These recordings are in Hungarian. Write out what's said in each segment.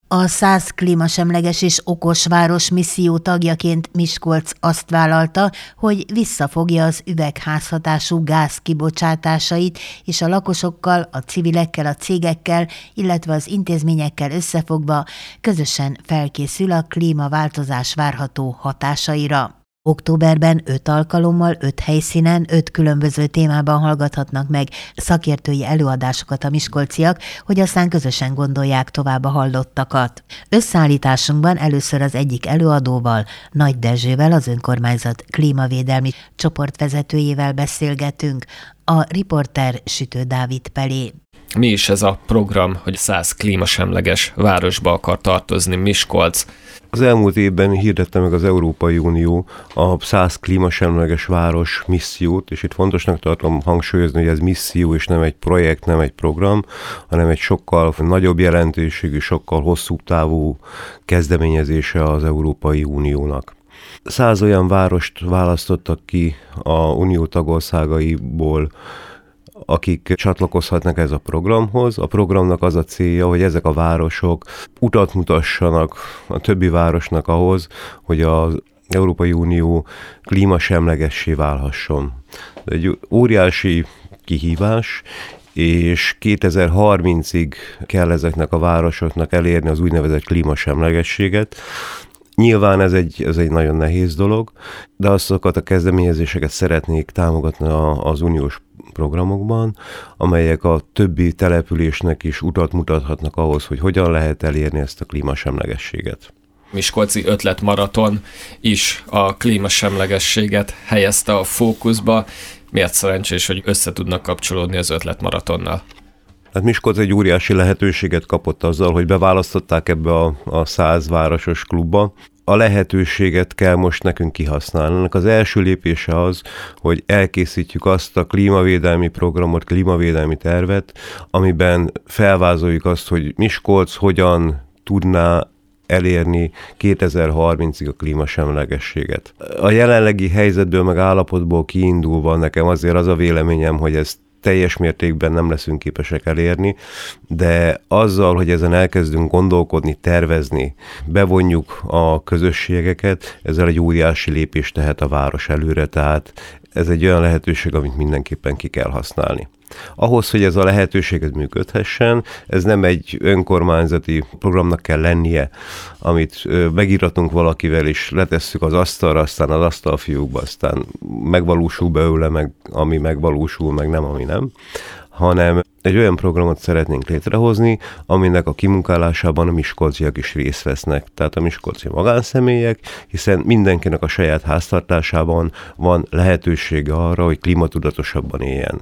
A 100 klímasemleges és okos város misszió tagjaként Miskolc azt vállalta, hogy visszafogja az üvegházhatású gáz kibocsátásait, és a lakosokkal, a civilekkel, a cégekkel, illetve az intézményekkel összefogva közösen felkészül a klímaváltozás várható hatásaira. Októberben 5 alkalommal, 5 helyszínen, 5 különböző témában hallgathatnak meg szakértői előadásokat a miskolciak, hogy aztán közösen gondolják tovább a hallottakat. Összeállításunkban először az egyik előadóval, Nagy Dezsővel, az önkormányzat klímavédelmi csoportvezetőjével beszélgetünk, a riporter Sütő Dávid Pelé. Mi is ez a program, hogy 100 klímasemleges városba akar tartozni Miskolc? Az elmúlt évben hirdette meg az Európai Unió a 100 klímasemleges város missziót, és itt fontosnak tartom hangsúlyozni, hogy ez misszió, és nem egy projekt, nem egy program, hanem egy sokkal nagyobb jelentőségű, sokkal hosszú távú kezdeményezése az Európai Uniónak. 100 olyan várost választottak ki a unió tagországaiból, akik csatlakozhatnak ez a programhoz. A programnak az a célja, hogy ezek a városok utat mutassanak a többi városnak ahhoz, hogy az Európai Unió klímasemlegessé válhasson. Egy óriási kihívás, és 2030-ig kell ezeknek a városoknak elérni az úgynevezett klímasemlegességet. Nyilván ez egy nagyon nehéz dolog, de azokat a kezdeményezéseket szeretnék támogatni az uniós programokban, amelyek a többi településnek is utat mutathatnak ahhoz, hogy hogyan lehet elérni ezt a klímasemlegességet. Miskolci ötletmaraton is a klímasemlegességet helyezte a fókuszba. Miért szerencsés, hogy össze tudnak kapcsolódni az ötletmaratonnal? Hát Miskolc egy óriási lehetőséget kapott azzal, hogy beválasztották ebbe a 100 városos klubba. A lehetőséget kell most nekünk kihasználni. Ennek az első lépése az, hogy elkészítjük azt a klímavédelmi programot, klímavédelmi tervet, amiben felvázoljuk azt, hogy Miskolc hogyan tudná elérni 2030-ig a klímasemlegességet. A jelenlegi helyzetből meg állapotból kiindulva nekem azért az a véleményem, hogy ezt teljes mértékben nem leszünk képesek elérni, de azzal, hogy ezen elkezdünk gondolkodni, tervezni, bevonjuk a közösségeket, ezzel egy óriási lépést tehet a város előre, tehát ez egy olyan lehetőség, amit mindenképpen ki kell használni. Ahhoz, hogy ez a lehetőséget működhessen, ez nem egy önkormányzati programnak kell lennie, amit megíratunk valakivel, és letesszük az asztalra, aztán az asztalfiúkba, aztán megvalósul belőle, meg ami megvalósul, meg nem, ami nem, hanem egy olyan programot szeretnénk létrehozni, aminek a kimunkálásában a miskolciak is részt vesznek, tehát a miskolci magánszemélyek, hiszen mindenkinek a saját háztartásában van lehetősége arra, hogy klímatudatosabban éljen.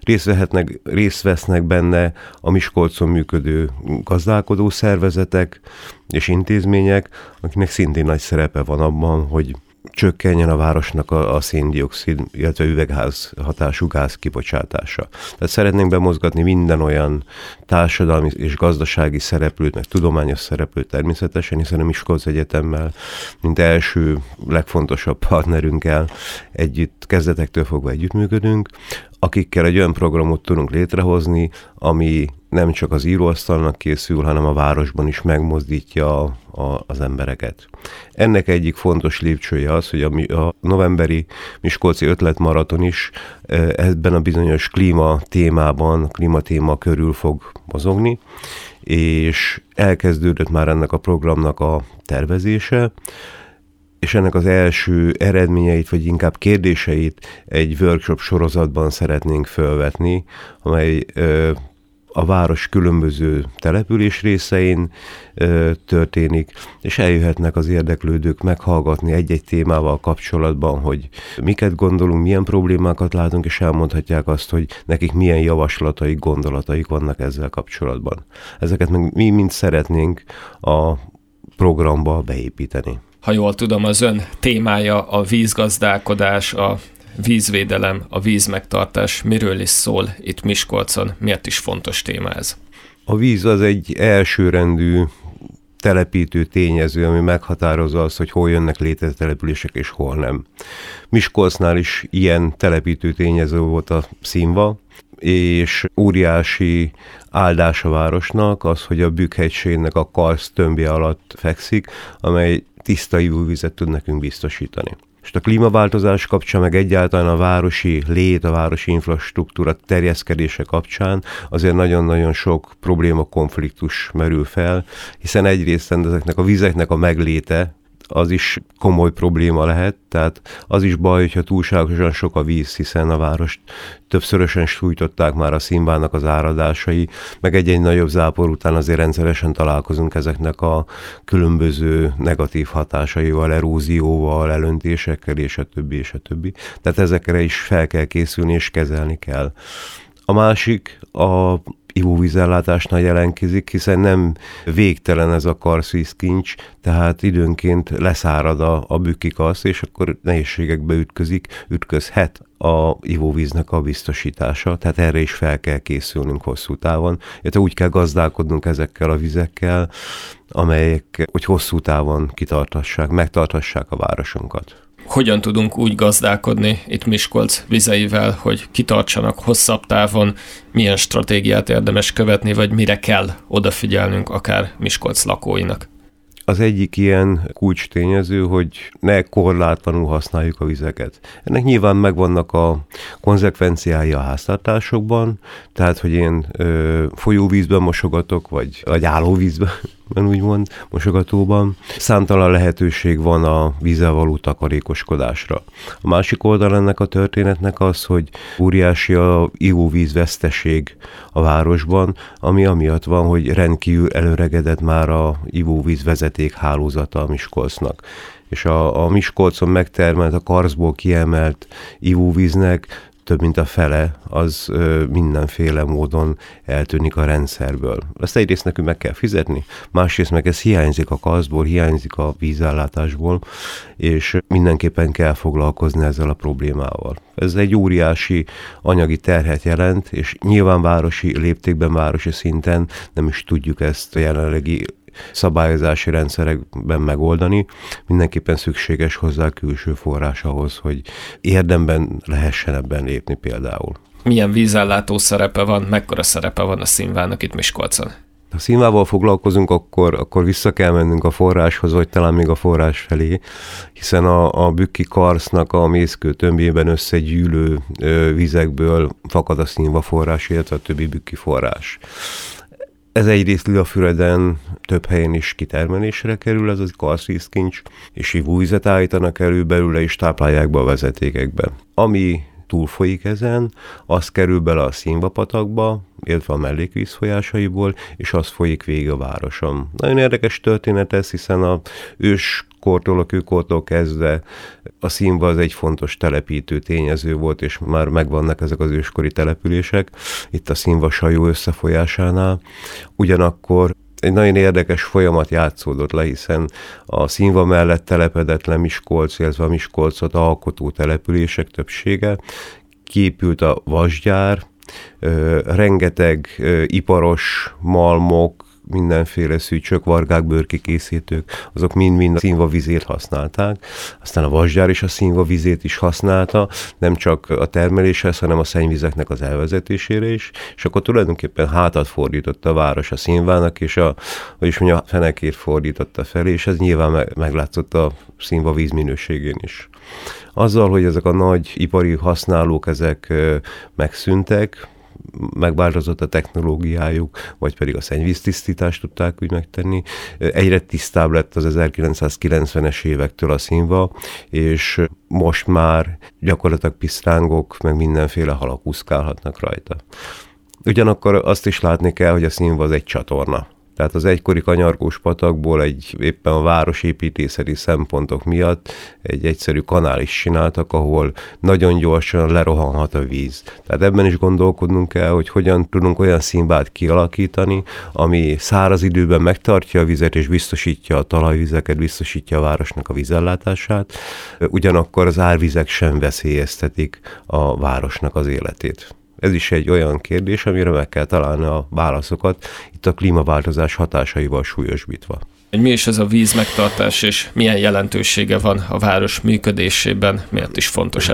Részt vesznek benne a Miskolcon működő gazdálkodó szervezetek és intézmények, akiknek szintén nagy szerepe van abban, hogy csökkenjen a városnak a szén-dioxid, illetve üvegházhatású gáz kibocsátása. Tehát szeretnénk bemozgatni minden olyan társadalmi és gazdasági szereplőt, meg tudományos szereplőt természetesen, hiszen a Miskolc Egyetemmel, mint első legfontosabb partnerünkkel együtt, kezdetektől fogva együttműködünk, akikkel egy olyan programot tudunk létrehozni, ami nem csak az íróasztalnak készül, hanem a városban is megmozdítja az embereket. Ennek egyik fontos lépcsője az, hogy a novemberi Miskolci ötletmaraton is ebben a bizonyos klímatéma körül fog mozogni, és elkezdődött már ennek a programnak a tervezése, és ennek az első eredményeit, vagy inkább kérdéseit egy workshop sorozatban szeretnénk felvetni, amely a város különböző település részein történik, és eljöhetnek az érdeklődők meghallgatni egy-egy témával kapcsolatban, hogy miket gondolunk, milyen problémákat látunk, és elmondhatják azt, hogy nekik milyen javaslataik, gondolataik vannak ezzel kapcsolatban. Ezeket meg mi mind szeretnénk a programba beépíteni. Ha jól tudom, az ön témája a vízgazdálkodás, a vízvédelem, a vízmegtartás. Miről is szól itt Miskolcon? Miért is fontos téma ez? A víz az egy elsőrendű telepítő tényező, ami meghatározza azt, hogy hol jönnek létre települések és hol nem. Miskolcnál is ilyen telepítő tényező volt a Színva, és óriási áldás a városnak az, hogy a Bükk-hegységnek a karsz tömbje alatt fekszik, amely tiszta ivóvizet tud nekünk biztosítani. És a klímaváltozás kapcsán, meg egyáltalán a városi lét, a városi infrastruktúra terjeszkedése kapcsán azért nagyon-nagyon sok probléma, konfliktus merül fel, hiszen egyrészt ezeknek a vizeknek a megléte, az is komoly probléma lehet, tehát az is baj, hogyha túlságosan sok a víz, hiszen a várost többszörösen sújtották már a színvának az áradásai, meg egy-egy nagyobb zápor után azért rendszeresen találkozunk ezeknek a különböző negatív hatásaival, erózióval, elöntésekkel, és a többi, és a többi. Tehát ezekre is fel kell készülni, és kezelni kell. A másik a ivóvízellátásnál jelentkezik, hiszen nem végtelen ez a karszvízkincs, tehát időnként leszárad a bükki karsz, és akkor nehézségekbe ütközhet a ivóvíznek a biztosítása, tehát erre is fel kell készülnünk hosszú távon, illetve úgy kell gazdálkodnunk ezekkel a vizekkel, amelyek hogy hosszú távon megtarthassák a városunkat. Hogyan tudunk úgy gazdálkodni itt Miskolc vizeivel, hogy kitartsanak hosszabb távon, milyen stratégiát érdemes követni, vagy mire kell odafigyelnünk akár Miskolc lakóinak? Az egyik ilyen kulcstényező, hogy ne korlátlanul használjuk a vizeket. Ennek nyilván megvannak a konzekvenciái a háztartásokban, tehát, hogy én folyóvízben mosogatok, vagy állóvízben, úgymond, mosogatóban. Számtalan lehetőség van a vízzel való takarékoskodásra. A másik oldal ennek a történetnek az, hogy óriási a ivóvíz veszteség a városban, ami amiatt van, hogy rendkívül előregedett már a ivóvíz vezeték hálózata a Miskolcnak. És a Miskolcon megtermelt, a karszból kiemelt ivóvíznek több mint a fele, az mindenféle módon eltűnik a rendszerből. Ezt egyrészt nekünk meg kell fizetni, másrészt meg ez hiányzik a karszból, hiányzik a vízellátásból, és mindenképpen kell foglalkozni ezzel a problémával. Ez egy óriási anyagi terhet jelent, és nyilván városi léptékben, városi szinten nem is tudjuk ezt a jelenlegi szabályozási rendszerekben megoldani. Mindenképpen szükséges hozzá külső forrás ahhoz, hogy érdemben lehessen ebben lépni például. Milyen vízellátó szerepe van, mekkora szerepe van a színvának itt Miskolcon? Ha színvával foglalkozunk, akkor vissza kell mennünk a forráshoz, vagy talán még a forrás felé, hiszen a bükki karsznak a mészkő tömbjében összegyűlő vizekből fakad a színva forrás, illetve a többi bükki forrás. Ez egyrészt Liafüreden több helyen is kitermelésre kerül, ez a karszvízkincs, és ivóvizet állítanak elő belőle, és táplálják be a vezetékekbe. Ami túlfolyik ezen, az kerül bele a Színvapatakba, illetve a mellékvíz folyásaiból, és az folyik végig a városon. Nagyon érdekes történet ez, hiszen a őskortól, a kőkortól kezdve a Színva az egy fontos telepítő tényező volt, és már megvannak ezek az őskori települések, itt a Színva-Sajó összefolyásánál. Ugyanakkor egy nagyon érdekes folyamat játszódott le, hiszen a Színva mellett telepedett le Miskolc, illetve a Miskolcot alkotó települések többsége, kiépült a vasgyár, rengeteg iparos malmok, mindenféle szűcsök, vargák, bőrkikészítők, azok mind-mind a Színva vizét használták. Aztán a vasgyár is a Színva vizét is használta, nem csak a termeléshez, hanem a szennyvizeknek az elvezetésére is, és akkor tulajdonképpen hátat fordított a város a Színvának, és a fenekét fordította felé, és ez nyilván meglátszott a Színva víz minőségén is. Azzal, hogy ezek a nagy ipari használók, ezek megszűntek, megváltozott a technológiájuk, vagy pedig a szennyvíztisztítást tudták úgy megtenni. Egyre tisztább lett az 1990-es évektől a Színva, és most már gyakorlatilag pisztángok, meg mindenféle halak úszkálhatnak rajta. Ugyanakkor azt is látni kell, hogy a Színva az egy csatorna. Tehát az egykori kanyargós patakból éppen a városépítészeti szempontok miatt egy egyszerű kanál is csináltak, ahol nagyon gyorsan lerohanhat a víz. Tehát ebben is gondolkodnunk kell, hogy hogyan tudunk olyan színvát kialakítani, ami száraz időben megtartja a vizet és biztosítja a talajvizeket, biztosítja a városnak a vízellátását, ugyanakkor az árvizek sem veszélyeztetik a városnak az életét. Ez is egy olyan kérdés, amire meg kell találni a válaszokat, itt a klímaváltozás hatásaival súlyosbítva. Mi is ez a vízmegtartás, és milyen jelentősége van a város működésében, miért is fontos ez?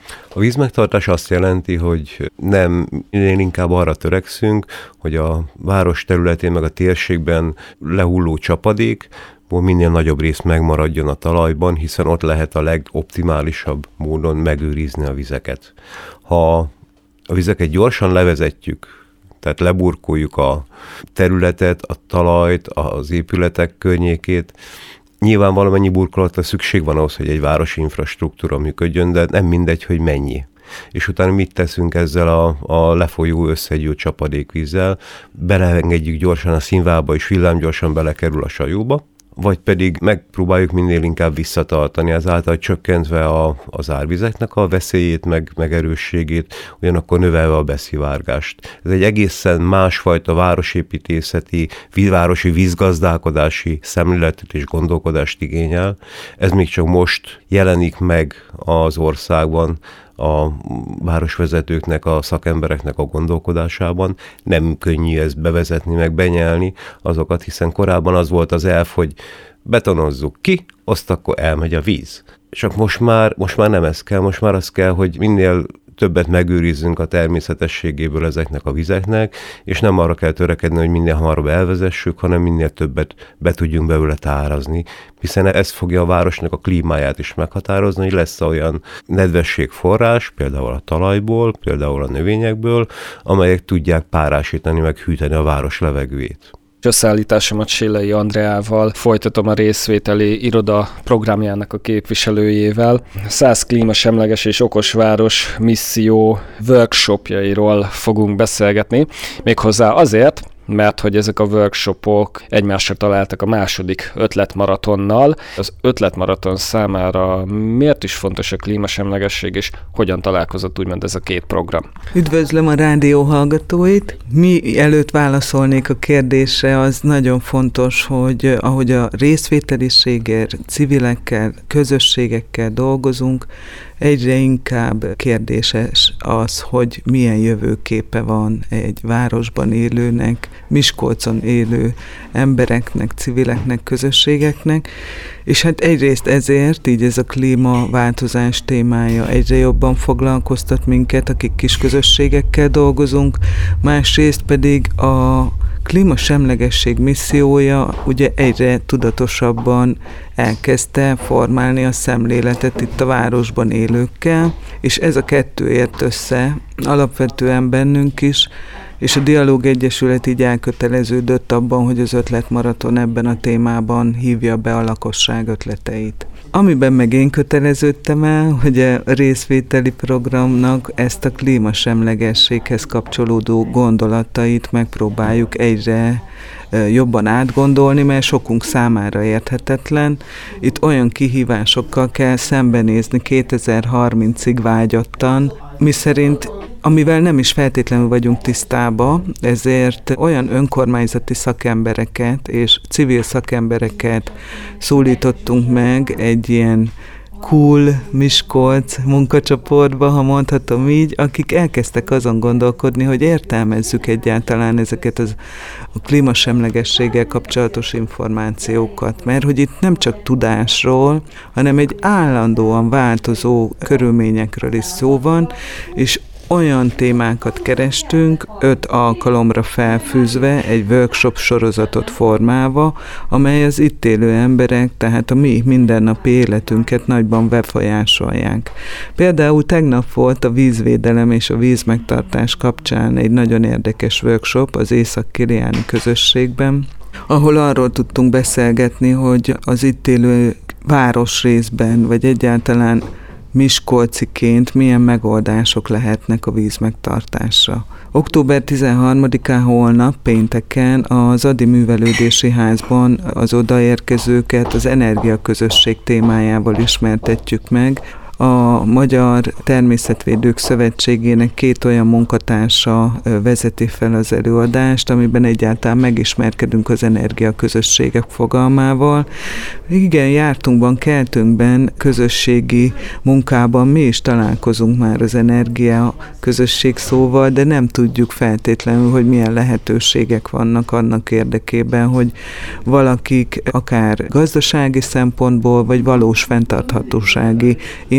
A vízmegtartás azt jelenti, hogy nem, inkább arra törekszünk, hogy a város területén meg a térségben lehulló csapadékból minél nagyobb rész megmaradjon a talajban, hiszen ott lehet a legoptimálisabb módon megőrizni a vizeket. Ha a vizeket gyorsan levezetjük, tehát leburkoljuk a területet, a talajt, az épületek környékét, nyilván valamennyi burkolatra szükség van ahhoz, hogy egy városi infrastruktúra működjön, de nem mindegy, hogy mennyi. És utána mit teszünk ezzel a lefolyó összegyűlt csapadékvízzel? Beleengedjük gyorsan a színválba, és villámgyorsan belekerül a sajóba, vagy pedig megpróbáljuk minél inkább visszatartani, ezáltal csökkentve az árvizeknek a veszélyét, meg erősségét, ugyanakkor növelve a beszivárgást. Ez egy egészen másfajta városépítészeti, városi vízgazdálkodási szemléletet és gondolkodást igényel. Ez még csak most jelenik meg az országban, a városvezetőknek, a szakembereknek a gondolkodásában. Nem könnyű ezt bevezetni, meg benyelni azokat, hiszen korábban az volt az elv, hogy betonozzuk ki, azt akkor elmegy a víz. Csak most már nem ez kell, most már az kell, hogy minél többet megőrizzünk a természetességéből ezeknek a vizeknek, és nem arra kell törekedni, hogy minél hamarabb elvezessük, hanem minél többet be tudjunk belőle tárazni, hiszen ez fogja a városnak a klímáját is meghatározni, hogy lesz olyan nedvességforrás, például a talajból, például a növényekből, amelyek tudják párásítani, meg hűteni a város levegőjét. Összeállításomat Sélei Andreával folytatom a részvételi iroda programjának a képviselőjével. 100 klímasemleges és okos város misszió workshopjairól fogunk beszélgetni, méghozzá azért, mert hogy ezek a workshopok egymásra találtak a második ötletmaratonnal. Az ötletmaraton számára miért is fontos a klímasemlegesség, és hogyan találkozott úgymond ez a két program? Üdvözlöm a rádió hallgatóit! Mielőtt válaszolnék a kérdésre, az nagyon fontos, hogy ahogy a részvételiségért, civilekkel, közösségekkel dolgozunk, egyre inkább kérdéses az, hogy milyen jövőképe van egy városban élőnek, Miskolcon élő embereknek, civileknek, közösségeknek, és hát egyrészt ezért, így ez a klímaváltozás témája egyre jobban foglalkoztat minket, akik kis közösségekkel dolgozunk, másrészt pedig a klímasemlegesség missziója ugye egyre tudatosabban elkezdte formálni a szemléletet itt a városban élőkkel, és ez a kettő ért össze alapvetően bennünk is, és a Dialóg Egyesület így elköteleződött abban, hogy az ötletmaraton ebben a témában hívja be a lakosság ötleteit. Amiben meg én köteleződtem el, hogy a részvételi programnak ezt a klímasemlegességhez kapcsolódó gondolatait megpróbáljuk egyre jobban átgondolni, mert sokunk számára érthetetlen. Itt olyan kihívásokkal kell szembenézni 2030-ig vágyattan, miszerint amivel nem is feltétlenül vagyunk tisztába, ezért olyan önkormányzati szakembereket és civil szakembereket szólítottunk meg egy ilyen Cool Miskolc munkacsoportba, ha mondhatom így, akik elkezdtek azon gondolkodni, hogy értelmezzük egyáltalán ezeket a klímasemlegességgel kapcsolatos információkat, mert hogy itt nem csak tudásról, hanem egy állandóan változó körülményekről is szó van, és olyan témákat kerestünk, 5 alkalomra felfűzve, egy workshop sorozatot formálva, amely az itt élő emberek, tehát a mi mindennapi életünket nagyban befolyásolják. Például tegnap volt a vízvédelem és a vízmegtartás kapcsán egy nagyon érdekes workshop az Észak-Kiliáni közösségben, ahol arról tudtunk beszélgetni, hogy az itt élő városrészben, vagy egyáltalán miskolciként milyen megoldások lehetnek a vízmegtartásra. Október 13-án holnap, pénteken az Ady Művelődési Házban az odaérkezőket az energiaközösség témájával ismertetjük meg. A Magyar Természetvédők Szövetségének 2 olyan munkatársa vezeti fel az előadást, amiben egyáltalán megismerkedünk az energiaközösségek fogalmával. Igen, jártunkban, keltünkben, közösségi munkában mi is találkozunk már az energiaközösség szóval, de nem tudjuk feltétlenül, hogy milyen lehetőségek vannak annak érdekében, hogy valakik akár gazdasági szempontból, vagy valós fenntarthatósági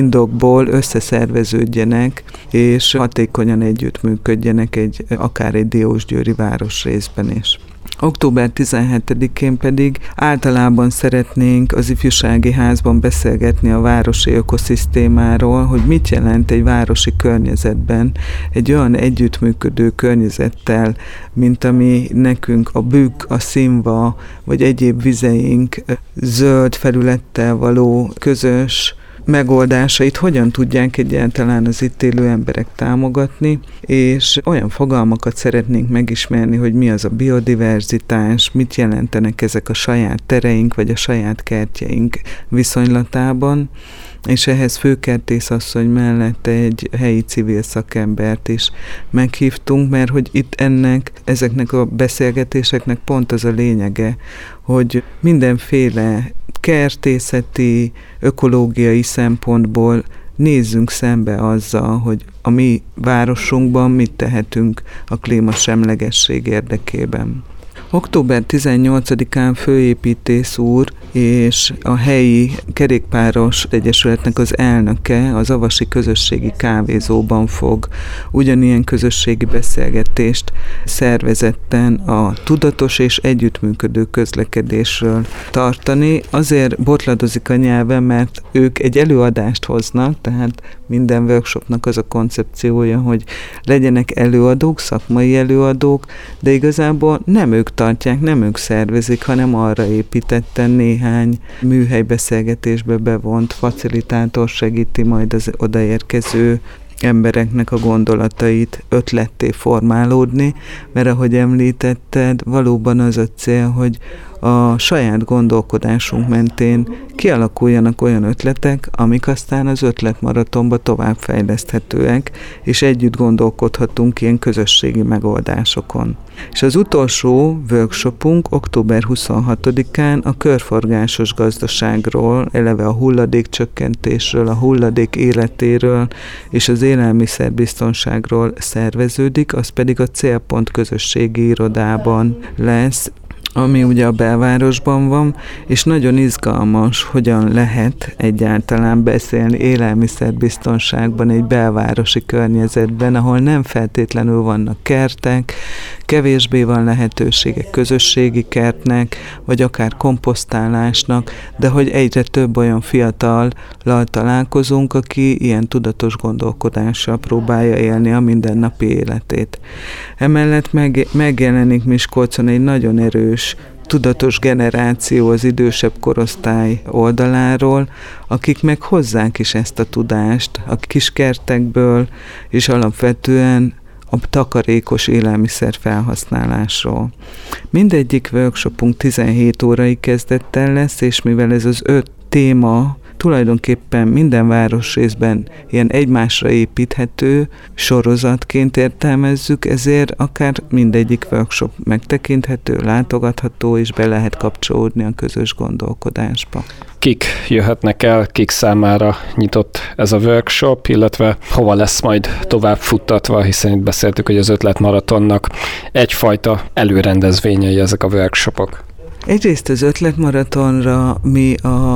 indokból összeszerveződjenek, és hatékonyan együttműködjenek akár egy Diósgyőri városrészben is. Október 17-én pedig általában szeretnénk az ifjúsági házban beszélgetni a városi ökoszisztémáról, hogy mit jelent egy városi környezetben, egy olyan együttműködő környezettel, mint ami nekünk a Bükk, a Színva, vagy egyéb vizeink zöld felülettel való közös megoldásait hogyan tudják egyáltalán az itt élő emberek támogatni, és olyan fogalmakat szeretnénk megismerni, hogy mi az a biodiverzitás, mit jelentenek ezek a saját tereink, vagy a saját kertjeink viszonylatában, és ehhez főkertészasszony mellett egy helyi civil szakembert is meghívtunk, mert hogy itt ezeknek a beszélgetéseknek pont az a lényege, hogy mindenféle kertészeti, ökológiai szempontból nézzünk szembe azzal, hogy a mi városunkban mit tehetünk a klímasemlegesség érdekében. Október 18-án főépítész úr és a helyi kerékpáros egyesületnek az elnöke az Avasi Közösségi Kávézóban fog ugyanilyen közösségi beszélgetést szervezetten a tudatos és együttműködő közlekedésről tartani. Azért botladozik a nyelven, mert ők egy előadást hoznak, tehát minden workshopnak az a koncepciója, hogy legyenek előadók, szakmai előadók, de igazából nem ők tartják, nem ők szervezik, hanem arra építetten néhány műhelybeszélgetésbe bevont facilitátor segíti majd az odaérkező embereknek a gondolatait ötletté formálódni, mert ahogy említetted, valóban az a cél, hogy a saját gondolkodásunk mentén kialakuljanak olyan ötletek, amik aztán az ötletmaratonba továbbfejleszthetőek, és együtt gondolkodhatunk ilyen közösségi megoldásokon. És az utolsó workshopunk október 26-án a körforgásos gazdaságról, eleve a hulladékcsökkentésről, a hulladék életéről és az élelmiszerbiztonságról szerveződik, az pedig a Célpont közösségi irodában lesz, ami ugye a belvárosban van, és nagyon izgalmas, hogyan lehet egyáltalán beszélni élelmiszerbiztonságban egy belvárosi környezetben, ahol nem feltétlenül vannak kertek, kevésbé van lehetősége közösségi kertnek, vagy akár komposztálásnak, de hogy egyre több olyan fiatallal találkozunk, aki ilyen tudatos gondolkodással próbálja élni a mindennapi életét. Emellett megjelenik Miskolcon egy nagyon erős tudatos generáció az idősebb korosztály oldaláról, akik meg hozzák is ezt a tudást a kiskertekből, és alapvetően a takarékos élelmiszer felhasználásról. Mindegyik workshopunk 17 órai kezdettel lesz, és mivel ez az 5 téma tulajdonképpen minden városrészben ilyen egymásra építhető sorozatként értelmezzük, ezért akár mindegyik workshop megtekinthető, látogatható, és be lehet kapcsolódni a közös gondolkodásba. Kik jöhetnek el, kik számára nyitott ez a workshop, illetve hova lesz majd tovább futtatva, hiszen itt beszéltük, hogy az ötletmaratonnak egyfajta előrendezvényei ezek a workshopok. Egyrészt az ötletmaratonra mi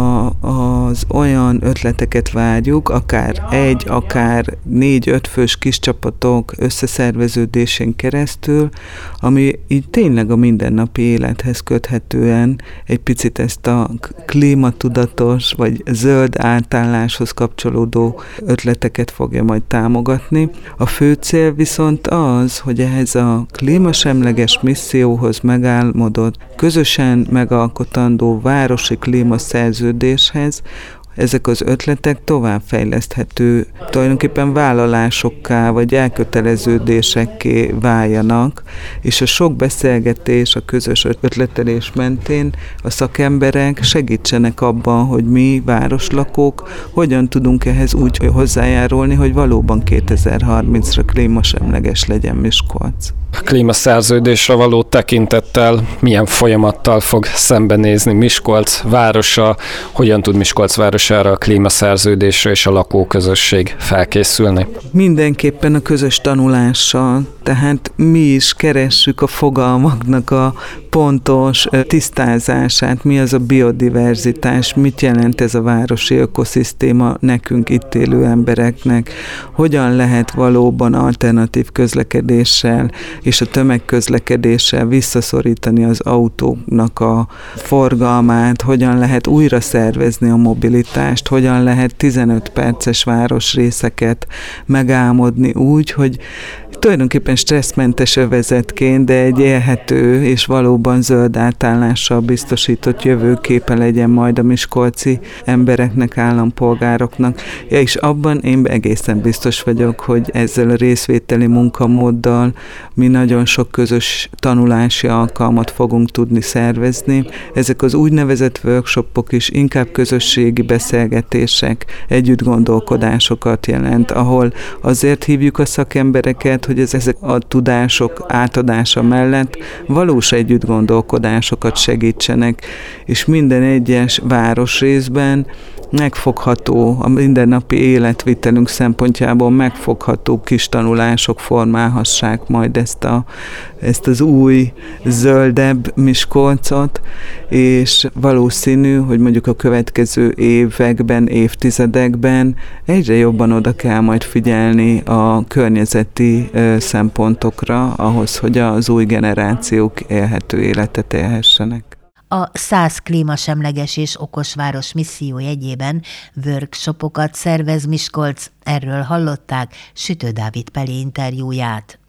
az olyan ötleteket vágyjuk, akár 1, akár 4-5 fős kis csapatok összeszerveződésén keresztül, ami így tényleg a mindennapi élethez köthetően egy picit ezt a klímatudatos vagy zöld átálláshoz kapcsolódó ötleteket fogja majd támogatni. A fő cél viszont az, hogy ehhez a klímasemleges misszióhoz megálmodott, közösen megalkotandó városi klímaszerződéshez ezek az ötletek továbbfejleszthető, tulajdonképpen vállalásokká vagy elköteleződésekké váljanak, és a sok beszélgetés, a közös ötletelés mentén a szakemberek segítsenek abban, hogy mi városlakók hogyan tudunk ehhez úgy hozzájárulni, hogy valóban 2030-ra klímasemleges legyen Miskolc. A klímaszerződésre való tekintettel milyen folyamattal fog szembenézni Miskolc városa, hogyan tud Miskolc város érdemes erre a klímaszerződésre és a lakóközösség felkészülni? Mindenképpen a közös tanulással, tehát mi is keressük a fogalmaknak a pontos tisztázását, mi az a biodiverzitás, mit jelent ez a városi ökoszisztéma nekünk itt élő embereknek, hogyan lehet valóban alternatív közlekedéssel és a tömegközlekedéssel visszaszorítani az autóknak a forgalmát, hogyan lehet újra szervezni a mobilitást, hogyan lehet 15 perces városrészeket megálmodni úgy, hogy tulajdonképpen stresszmentes övezetként, de egy élhető és valóban zöld átállással biztosított jövőképe legyen majd a miskolci embereknek, állampolgároknak. Ja, és abban én egészen biztos vagyok, hogy ezzel a részvételi munkamóddal mi nagyon sok közös tanulási alkalmat fogunk tudni szervezni. Ezek az úgynevezett workshopok is inkább közösségi beszélgetések, együttgondolkodásokat jelent, ahol azért hívjuk a szakembereket, hogy ezek a tudások átadása mellett valós együttgondolkodásokat segítsenek, és minden egyes városrészben megfogható, a mindennapi életvitelünk szempontjából megfogható kis tanulások formálhassák majd ezt az új, zöldebb Miskolcot, és valószínű, hogy mondjuk a következő években, évtizedekben egyre jobban oda kell majd figyelni a környezeti szempontokra, ahhoz, hogy az új generációk élhető életet élhessenek. A 100 klímasemleges és okos város misszió jegyében workshopokat szervez Miskolc, erről hallották Sütő Dávid Peli interjúját.